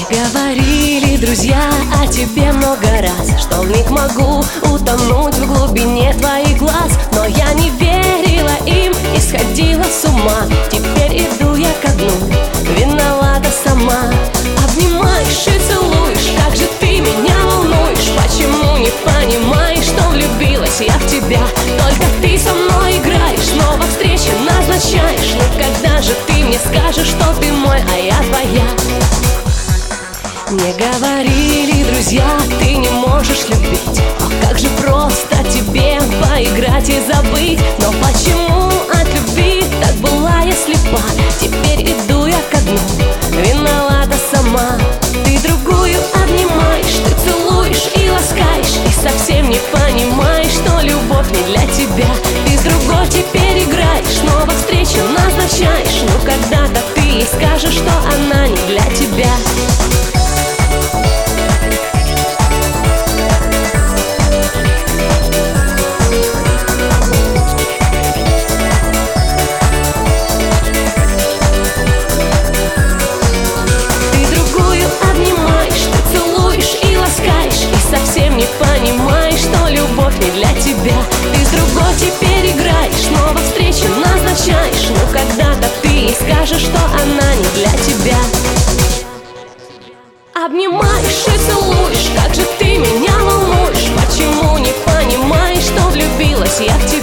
говорили друзья о тебе много раз, что в них могу утонуть в глубине твоих глаз. Но я не верила им и сходила с ума. Теперь иду я ко дну, виновата сама. Обнимаешь и целуешь, как же ты меня волнуешь. Почему не понимаешь, что влюбилась я в тебя? Только ты со мной играешь, снова встречи назначаешь. Ну когда же ты мне скажешь, что ты мой, а я твоя? Мне говорили друзья, ты не можешь любить. Ах, как же просто тебе поиграть и забыть. Но почему от любви так была я слепа? Теперь иду я ко дну, виновата сама. Ты другую обнимаешь, ты целуешь и ласкаешь, и совсем не понимаешь, что любовь не для тебя. Ты с другой теперь играешь, снова встречу назначаешь. Ну когда-то ты ей скажешь, что она не для тебя. Не понимаешь, что любовь не для тебя. Ты с другой теперь играешь, снова встречу назначаешь. Но когда-то ты ей скажешь, что она не для тебя. Обнимаешь и целуешь, как же ты меня волнуешь. Почему не понимаешь, что влюбилась я в тебя?